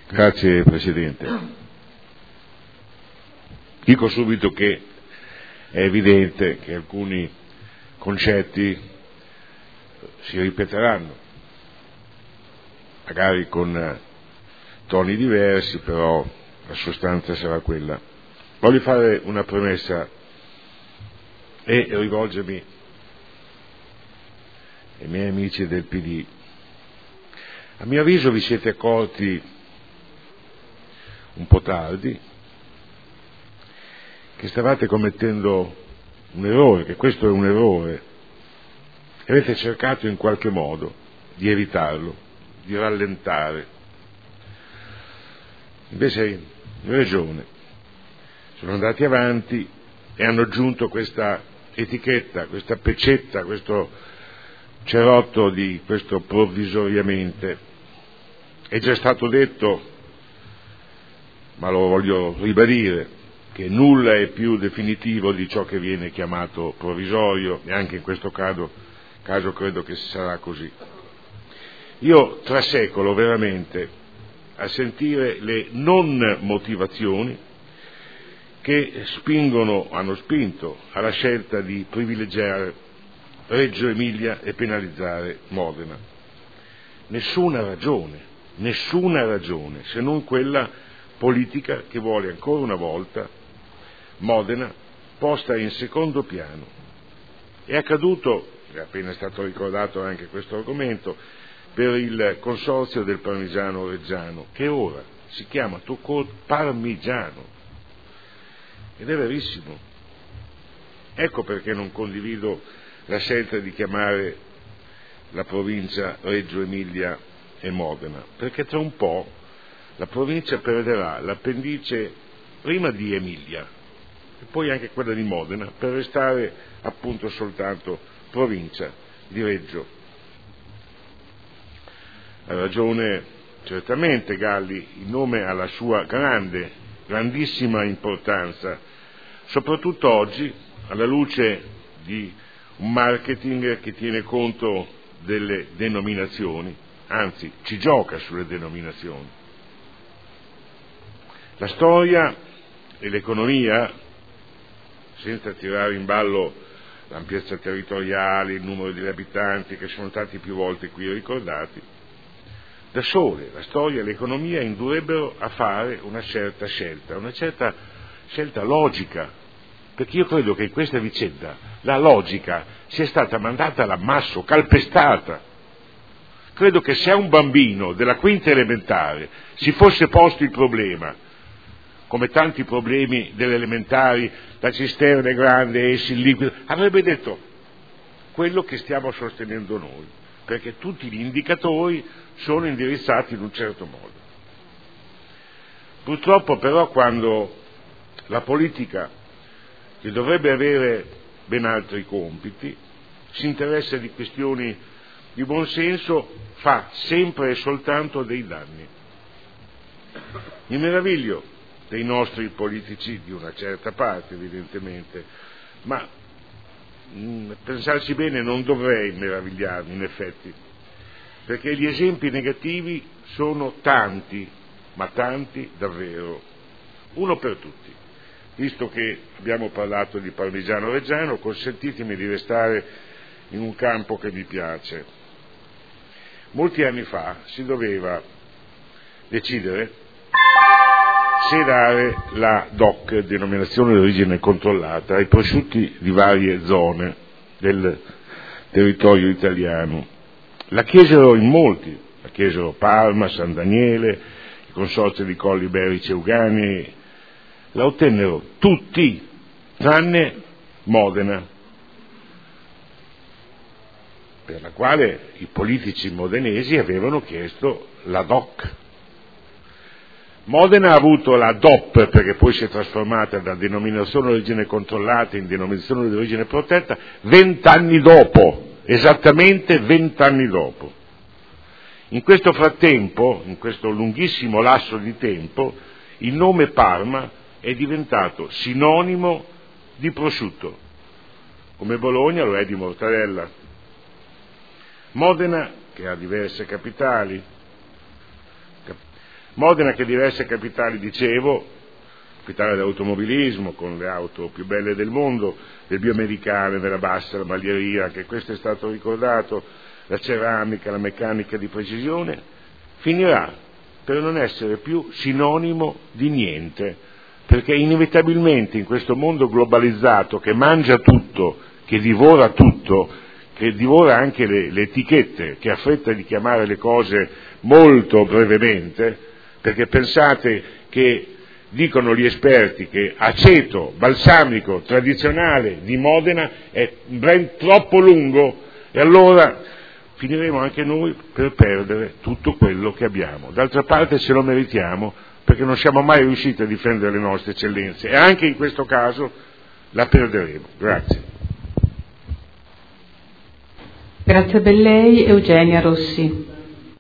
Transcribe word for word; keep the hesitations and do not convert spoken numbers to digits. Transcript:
Grazie Presidente. Dico subito che è evidente che alcuni concetti si ripeteranno, magari con toni diversi, però la sostanza sarà quella. Voglio fare una premessa e rivolgermi ai miei amici del P D. A mio avviso vi siete accorti un po' tardi che stavate commettendo un errore, che questo è un errore, e avete cercato in qualche modo di evitarlo, di rallentare. Invece in Regione sono andati avanti e hanno aggiunto questa etichetta, questa pecetta, questo cerotto di questo provvisoriamente. È già stato detto, ma lo voglio ribadire, che nulla è più definitivo di ciò che viene chiamato provvisorio, e anche in questo caso, caso credo che sarà così. Io trasecolo veramente a sentire le non motivazioni che spingono, hanno spinto alla scelta di privilegiare Reggio Emilia e penalizzare Modena. Nessuna ragione, nessuna ragione, se non quella politica che vuole ancora una volta Modena posta in secondo piano. È accaduto, è appena stato ricordato anche questo argomento, per il consorzio del Parmigiano Reggiano, che ora si chiama tutto Parmigiano, ed è verissimo. Ecco perché non condivido la scelta di chiamare la provincia Reggio Emilia e Modena, perché tra un po' la provincia perderà l'appendice prima di Emilia e poi anche quella di Modena, per restare appunto soltanto provincia di Reggio. Ha ragione certamente Galli, il nome ha la sua grande, grandissima importanza, soprattutto oggi alla luce di un marketing che tiene conto delle denominazioni, anzi ci gioca sulle denominazioni. La storia e l'economia, senza tirare in ballo l'ampiezza territoriale, il numero degli abitanti che sono stati più volte qui ricordati, da sole la storia e l'economia indurrebbero a fare una certa scelta, una certa scelta logica, perché io credo che in questa vicenda la logica sia stata mandata all'ammasso, calpestata. Credo che se a un bambino della quinta elementare si fosse posto il problema, come tanti problemi delle elementari, la cisterna è grande, esci il liquido, avrebbe detto quello che stiamo sostenendo noi, perché tutti gli indicatori sono indirizzati in un certo modo. Purtroppo però quando la politica, che dovrebbe avere ben altri compiti, si interessa di questioni di buon senso, fa sempre e soltanto dei danni. Mi meraviglio dei nostri politici, di una certa parte evidentemente, ma mh, pensarci bene non dovrei meravigliarmi in effetti, perché gli esempi negativi sono tanti, ma tanti davvero. Uno per tutti, visto che abbiamo parlato di Parmigiano Reggiano, consentitemi di restare in un campo che mi piace. Molti anni fa si doveva decidere se dare la D O C, denominazione di origine controllata, ai prosciutti di varie zone del territorio italiano. La chiesero in molti, la chiesero Parma, San Daniele, il consorzio di Colli Iberici Euganei, la ottennero tutti, tranne Modena, per la quale i politici modenesi avevano chiesto la D O C. Modena ha avuto la D O P, perché poi si è trasformata da denominazione di origine controllata in denominazione di origine protetta, vent'anni dopo, esattamente vent'anni dopo. In questo frattempo, in questo lunghissimo lasso di tempo, il nome Parma è diventato sinonimo di prosciutto, come Bologna lo è di mortadella. Modena, che ha diverse capitali, Modena che diverse capitali, dicevo, capitale dell'automobilismo, con le auto più belle del mondo, le bioamericane, della bassa, la maglieria, anche questo è stato ricordato, la ceramica, la meccanica di precisione, finirà per non essere più sinonimo di niente, perché inevitabilmente in questo mondo globalizzato che mangia tutto, che divora tutto, che divora anche le, le etichette, che ha fretta di chiamare le cose molto brevemente, perché pensate che dicono gli esperti che aceto balsamico tradizionale di Modena è un brand troppo lungo, e allora finiremo anche noi per perdere tutto quello che abbiamo. D'altra parte ce lo meritiamo, perché non siamo mai riusciti a difendere le nostre eccellenze, e anche in questo caso la perderemo. Grazie. Grazie a lei, Eugenia Rossi.